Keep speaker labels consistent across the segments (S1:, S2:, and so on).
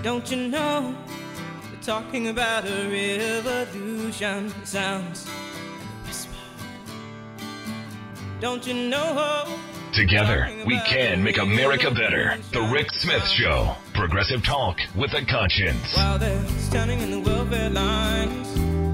S1: Don't you know we're talking about a revolution? It sounds like a whisper. Don't you know?
S2: Together, we can make America better. The Rick Smith Show. Progressive talk with a conscience.
S1: While they're standing in the welfare lines,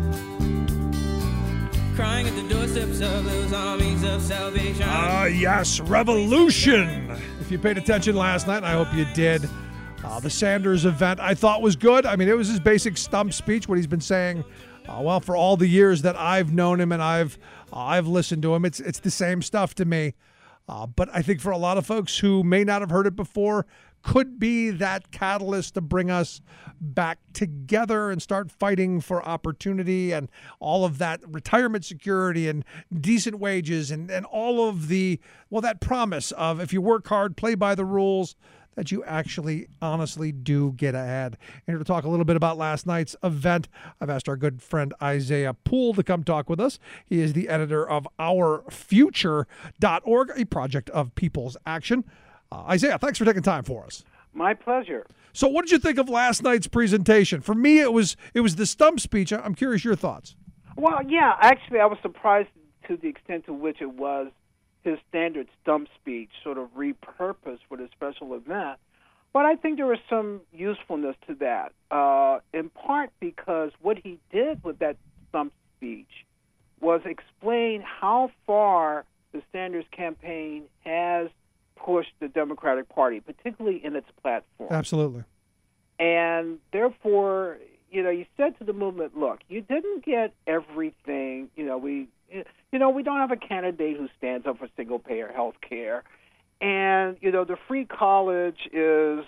S1: crying at the doorsteps of those armies of salvation.
S3: Yes, revolution. If you paid attention last night, I hope you did. The Sanders event I thought was good. I mean, it was his basic stump speech, what he's been saying, for all the years that I've known him and I've listened to him. It's the same stuff to me. But I think for a lot of folks who may not have heard it before, could be that catalyst to bring us back together and start fighting for opportunity and all of that retirement security and decent wages and all of that promise of if you work hard, play by the rules, that you actually honestly do get ahead. And here to talk a little bit about last night's event, I've asked our good friend Isaiah Poole to come talk with us. He is the editor of OurFuture.org, a project of People's Action. Isaiah, thanks for taking time for us.
S4: My pleasure.
S3: So what did you think of last night's presentation? For me, it was the stump speech. I'm curious your thoughts.
S4: Well, yeah, actually, I was surprised to the extent to which it was his standard stump speech, sort of repurposed for the special event. But I think there was some usefulness to that, in part because what he did with that stump speech was explain how far the Sanders campaign has pushed the Democratic Party, particularly in its platform.
S3: Absolutely. And
S4: therefore, you said to the movement, look, you didn't get everything. We don't have a candidate who stands up for single-payer health care. And, the free college is,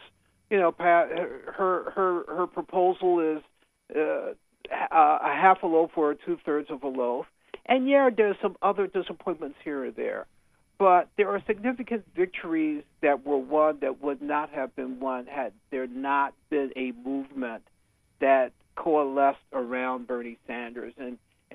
S4: her proposal is a half a loaf or two-thirds of a loaf. And, there's some other disappointments here or there. But there are significant victories that were won that would not have been won had there not been a movement that coalesced around Bernie Sanders. And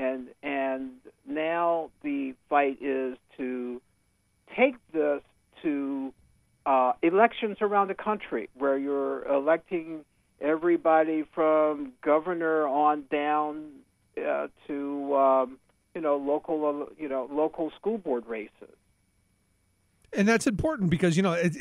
S4: now the fight is to take this to elections around the country where you're electing everybody from governor on down to local school board races.
S3: And that's important because,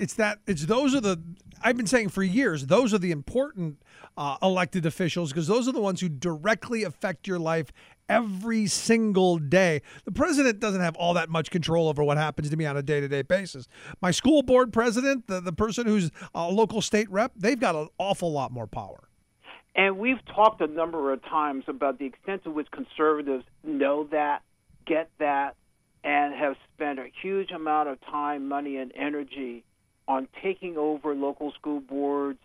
S3: I've been saying for years, those are the important elected officials because those are the ones who directly affect your life every single day. The president doesn't have all that much control over what happens to me on a day-to-day basis. My school board president, the person who's a local state rep, they've got an awful lot more power.
S4: And we've talked a number of times about the extent to which conservatives know that, get that, and have spent a huge amount of time, money, and energy on taking over local school boards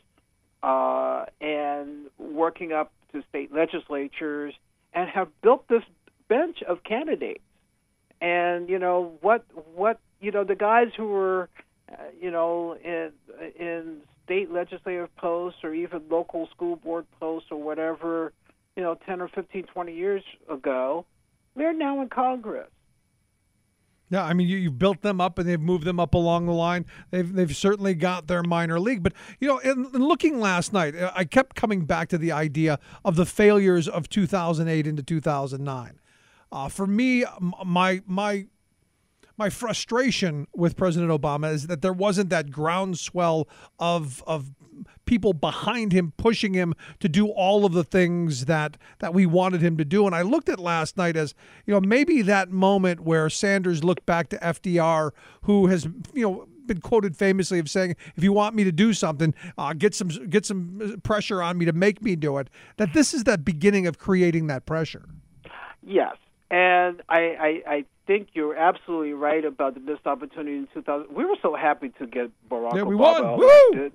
S4: and working up to state legislatures and have built this bench of candidates. And, the guys who were, in state legislative posts or even local school board posts or whatever, 10 or 15, 20 years ago, they're now in Congress.
S3: Yeah, I mean, you've built them up and they've moved them up along the line. They've certainly got their minor league. But, in looking last night, I kept coming back to the idea of the failures of 2008 into 2009. For me, my frustration with President Obama is that there wasn't that groundswell of people behind him, pushing him to do all of the things that we wanted him to do. And I looked at last night as, maybe that moment where Sanders looked back to FDR, who has, been quoted famously of saying, if you want me to do something, get some pressure on me to make me do it, that this is the beginning of creating that pressure.
S4: Yes. And I think you're absolutely right about the missed opportunity in 2000. We were so happy to get Barack Obama.
S3: We won. Woo!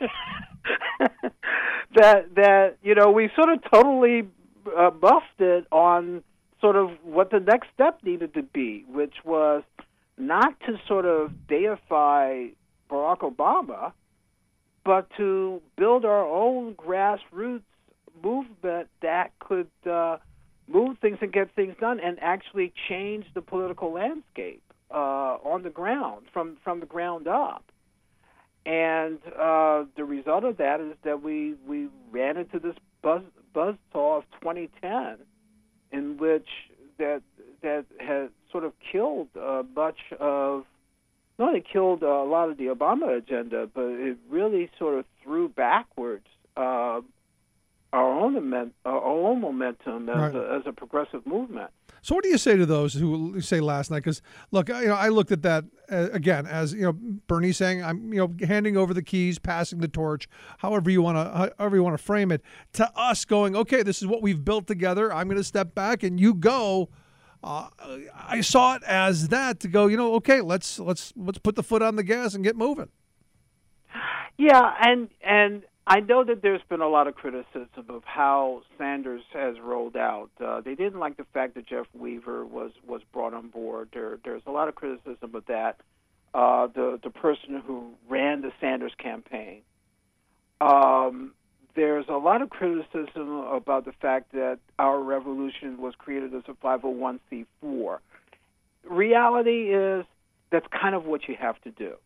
S4: that we sort of totally buffed it on sort of what the next step needed to be, which was not to sort of deify Barack Obama, but to build our own grassroots movement that could move things and get things done and actually change the political landscape on the ground, from the ground up. And the result of that is that we ran into this buzzsaw of 2010, in which that has sort of killed much of, not only killed a lot of the Obama agenda, but it really sort of threw backwards our own momentum as a progressive movement.
S3: So what do you say to those who say last night? Because look, I looked at that again as Bernie saying, "I'm handing over the keys, passing the torch, however you want to frame it." To us, going, "Okay, this is what we've built together. I'm going to step back, and you go." I saw it as that to go. Okay, let's put the foot on the gas and get moving.
S4: Yeah, and I know that there's been a lot of criticism of how Sanders has rolled out. They didn't like the fact that Jeff Weaver was brought on board. There's a lot of criticism of that. The person who ran the Sanders campaign. There's a lot of criticism about the fact that our revolution was created as a 501c4. Reality is that's kind of what you have to do.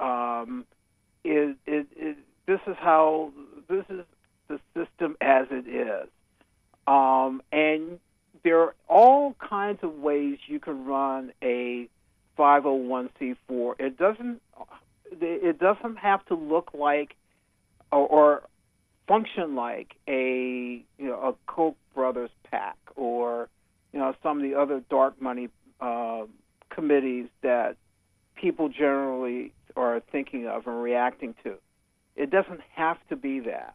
S4: This is the system as it is. And there are all kinds of ways you can run a 501c4. It doesn't have to look like or function like a Koch brothers PAC or some of the other dark money committees that people generally are thinking of and reacting to. It doesn't have to be that.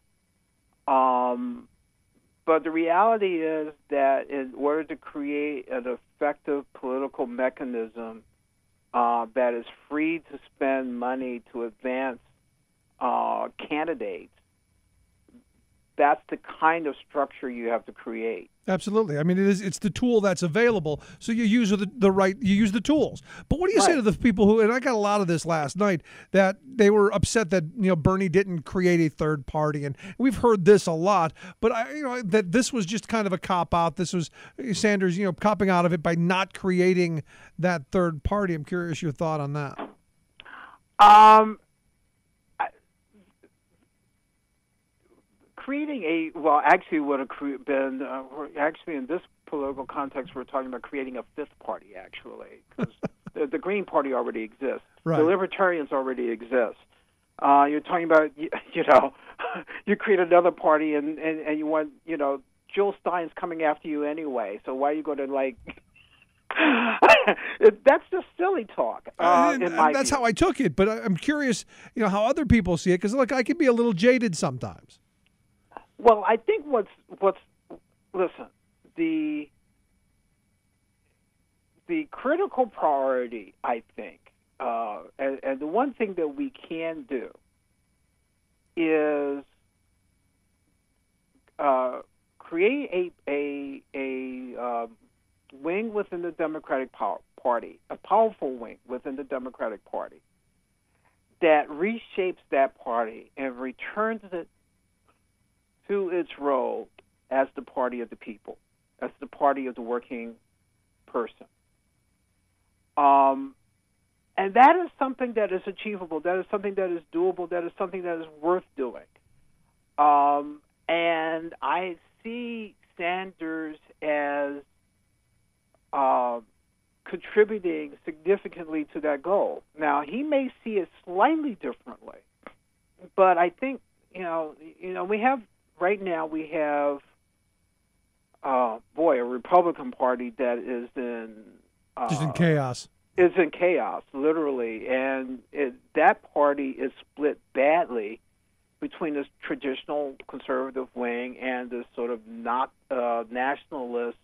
S4: But the reality is that in order to create an effective political mechanism that is free to spend money to advance candidates, that's the kind of structure you have to create.
S3: Absolutely. I mean, it's the tool that's available, so you use you use the tools. But what do you say to the people who, and I got a lot of this last night, that they were upset that Bernie didn't create a third party, and we've heard this a lot, but that this was just kind of a cop out. This was Sanders, copping out of it by not creating that third party. I'm curious your thought on that.
S4: Creating actually would have been actually in this political context, we're talking about creating a fifth party, actually, because the Green Party already exists.
S3: Right.
S4: The Libertarians already exist. You're talking about, you create another party and you want, Jill Stein's coming after you anyway, so why are you going to, that's just silly talk.
S3: That's how I took it, but I'm curious, how other people see it, because, I can be a little jaded sometimes.
S4: Well, I think listen, the critical priority, I think, and the one thing that we can do is create a wing within the Democratic Party, a powerful wing within the Democratic Party that reshapes that party and returns it to its role as the party of the people, as the party of the working person. And that is something that is achievable. That is something that is doable. That is something that is worth doing. And I see Sanders as contributing significantly to that goal. Now, he may see it slightly differently, but I think, we have a Republican Party that is in
S3: just in chaos.
S4: Is in chaos, literally, and that party is split badly between this traditional conservative wing and this sort of not nationalist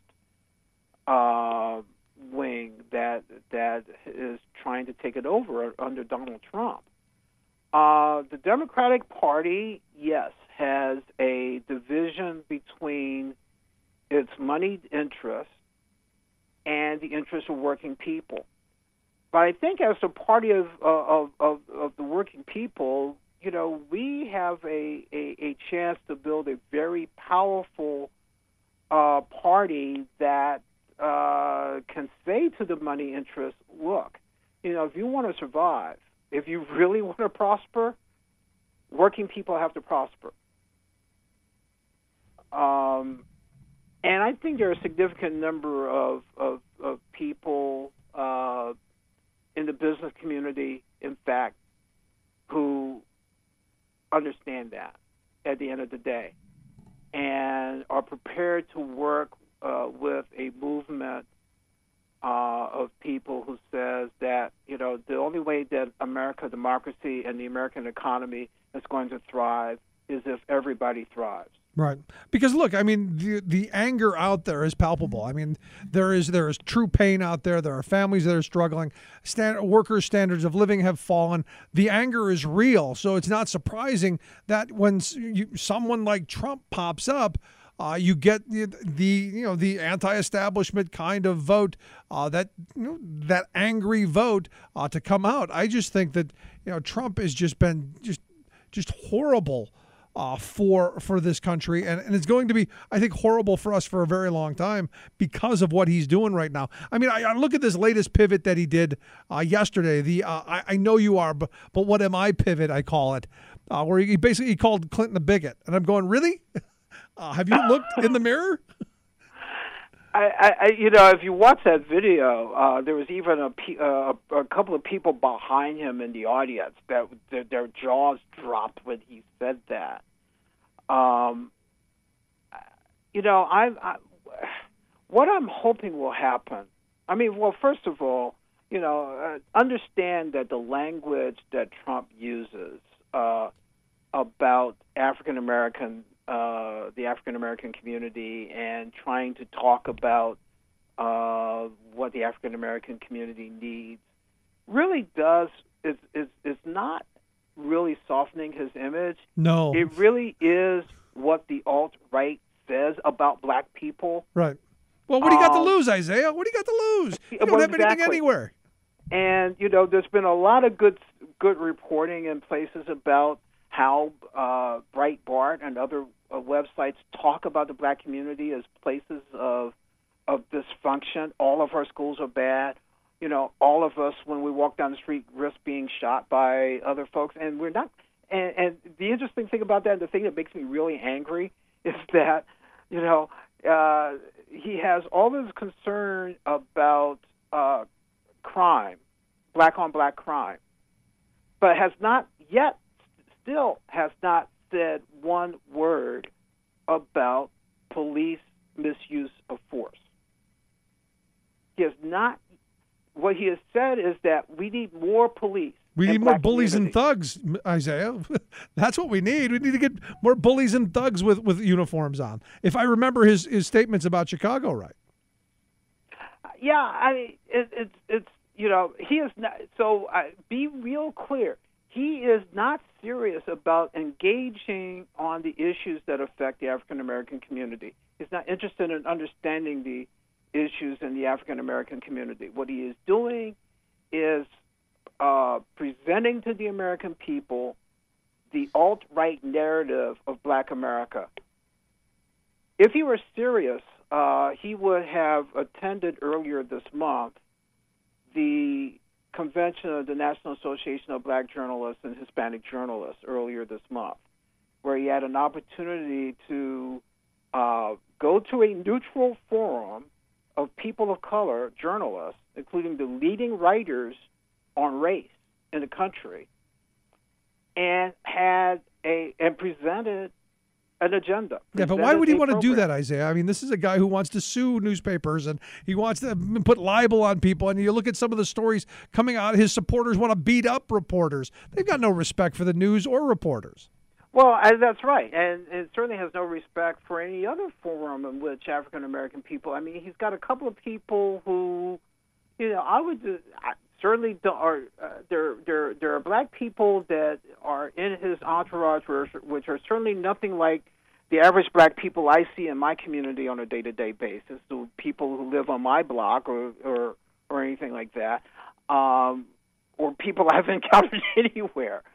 S4: wing that is trying to take it over under Donald Trump. The Democratic Party, yes, has a division between its moneyed interests and the interests of working people. But I think as a party of the working people, we have a chance to build a very powerful party that can say to the money interests, look, if you want to survive, if you really want to prosper, working people have to prosper. And I think there are a significant number of people in the business community, in fact, who understand that at the end of the day and are prepared to work with a movement of people who says that, the only way that American democracy and the American economy is going to thrive is if everybody thrives.
S3: Right. Because, look, I mean, the anger out there is palpable. I mean, there is true pain out there. There are families that are struggling. Workers' standards of living have fallen. The anger is real. So it's not surprising that when someone like Trump pops up, you get the anti-establishment kind of vote, that angry vote to come out. I just think that Trump has just been just horrible for this country, and it's going to be, I think, horrible for us for a very long time because of what he's doing right now. I mean, I look at this latest pivot that he did yesterday. I know you are, but what am I pivot? I call it, where he basically called Clinton a bigot, and I'm going, really? Have you looked in the mirror?
S4: If you watch that video, there was even a couple of people behind him in the audience that their jaws dropped when he said that. What I'm hoping will happen. I mean, well, first of all, understand that the language that Trump uses about African American. The African American community and trying to talk about what the African American community needs really is not really softening his image.
S3: No,
S4: it really is what the alt-right says about black people.
S3: Right. Well, what do you got to lose, Isaiah? What do you got to lose? You don't have anything anywhere.
S4: And there's been a lot of good reporting in places about how Breitbart and other websites talk about the black community as places of dysfunction. All of our schools are bad. All of us, when we walk down the street, risk being shot by other folks, and we're not. And the interesting thing about that, and the thing that makes me really angry, is that he has all this concern about crime, black on black crime, but still has not said one word about police misuse of force. He has not. What he has said is that we need more police.
S3: We need more bullies and thugs, Isaiah. That's what we need. We need to get more bullies and thugs with uniforms on. If I remember his statements about Chicago right.
S4: Yeah, I mean, it's he is not. So be real clear. He is not serious about engaging on the issues that affect the African American community. He's not interested in understanding the issues in the African American community. What he is doing is presenting to the American people the alt-right narrative of Black America. If he were serious, he would have attended earlier this month the convention of the National Association of Black Journalists and Hispanic Journalists earlier this month, where he had an opportunity to go to a neutral forum of people of color, journalists, including the leading writers on race in the country, and presented an agenda.
S3: Yeah, but why would he want to do that, Isaiah? I mean, this is a guy who wants to sue newspapers, and he wants to put libel on people. And you look at some of the stories coming out, his supporters want to beat up reporters. They've got no respect for the news or reporters.
S4: Well, that's right. And it certainly has no respect for any other forum in which African-American people, I mean, he's got a couple of people who, there are black people that are in his entourage which are certainly nothing like the average black people I see in my community on a day-to-day basis, the people who live on my block or anything like that, or people I've encountered anywhere.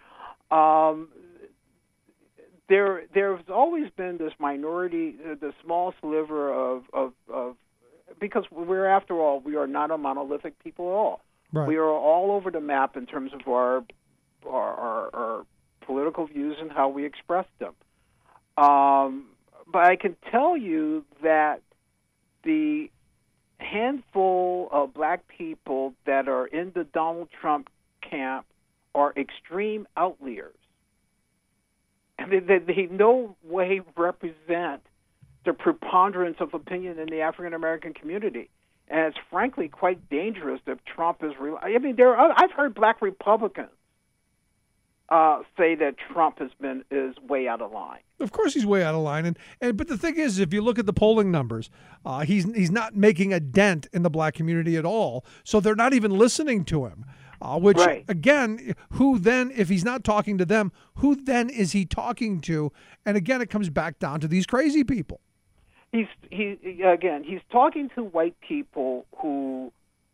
S4: There's always been this minority, the small sliver of because we are not a monolithic people at all.
S3: Right.
S4: We are all over the map in terms of our political views and how we express them. But I can tell you that the handful of black people that are in the Donald Trump camp are extreme outliers. And they no way represent the preponderance of opinion in the African American community. And it's frankly quite dangerous if Trump is real. I mean, I've heard black Republicans say that Trump is way out of line.
S3: Of course, he's way out of line, but the thing is, if you look at the polling numbers, he's not making a dent in the black community at all. So they're not even listening to him. Which
S4: right.
S3: Again, who then, if he's not talking to them, who then is he talking to? And again, it comes back down to these crazy people.
S4: He's talking to white people who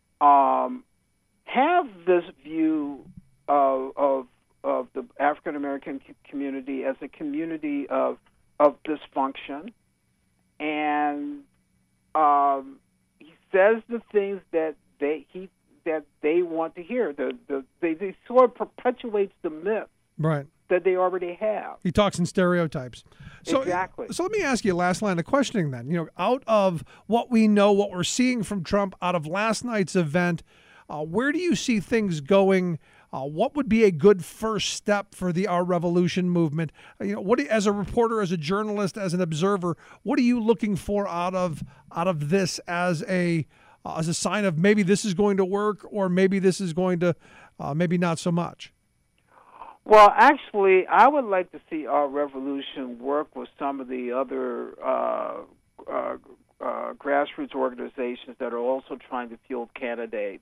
S4: have this view of the African American community as a community of dysfunction, and he says the things that they want to hear. They sort of perpetuates the myth,
S3: right,
S4: that they already have.
S3: He talks in stereotypes. So,
S4: exactly.
S3: So let me ask you a last line of questioning then. Out of what we know, what we're seeing from Trump, out of last night's event, where do you see things going? What would be a good first step for the Our Revolution movement? As a reporter, as a journalist, as an observer, what are you looking for out of this as a sign of maybe this is going to work, or maybe this is going to maybe not so much?
S4: Well, actually, I would like to see Our Revolution work with some of the other grassroots organizations that are also trying to field candidates.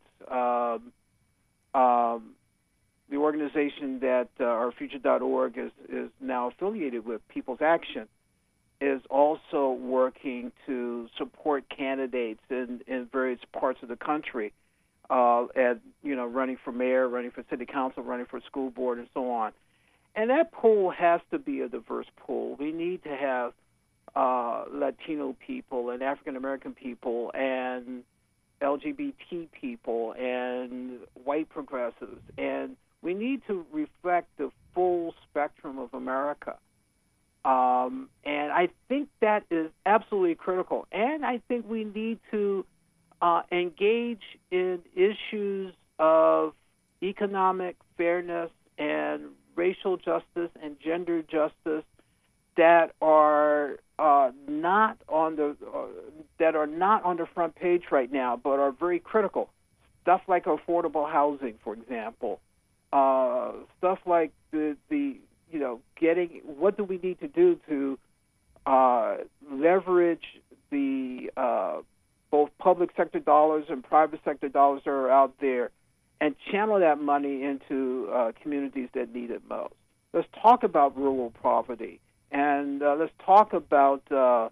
S4: The organization that ourfuture.org is now affiliated with, People's Action, is also working to support candidates in various parts of the country, running for mayor, running for city council, running for school board, and so on. And that pool has to be a diverse pool. We need to have Latino people and African American people and LGBT people and white progressives, and we need to reflect the full spectrum of America. And I think that is absolutely critical. And I think we need to engage in issues of economic fairness and racial justice and gender justice that are not on the front page right now, but are very critical. Stuff like affordable housing, for example. Stuff like getting, what do we need to do to leverage the both public sector dollars and private sector dollars that are out there, and channel that money into communities that need it most. Let's talk about rural poverty, and let's talk about the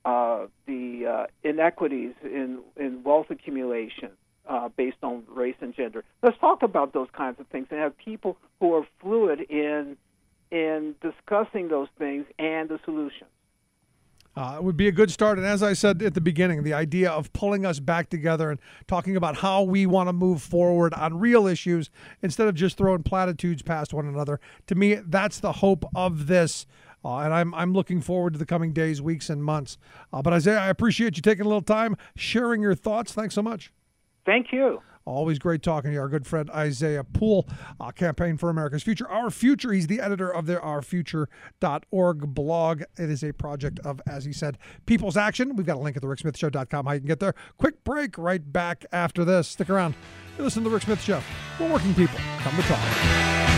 S4: inequities in wealth accumulation based on race and gender. Let's talk about those kinds of things and have people who are fluid in discussing those things and the solutions.
S3: It would be a good start. And as I said at the beginning, the idea of pulling us back together and talking about how we want to move forward on real issues instead of just throwing platitudes past one another. To me, that's the hope of this. And I'm looking forward to the coming days, weeks, and months. But Isaiah, I appreciate you taking a little time, sharing your thoughts. Thanks so much.
S4: Thank you.
S3: Always great talking to you, our good friend Isaiah Poole, Campaign for America's Future. Our Future, he's the editor of the ourfuture.org blog. It is a project of, as he said, People's Action. We've got a link at thericksmithshow.com how you can get there. Quick break, right back after this. Stick around. You listen to The Rick Smith Show. We're working people. Come to talk.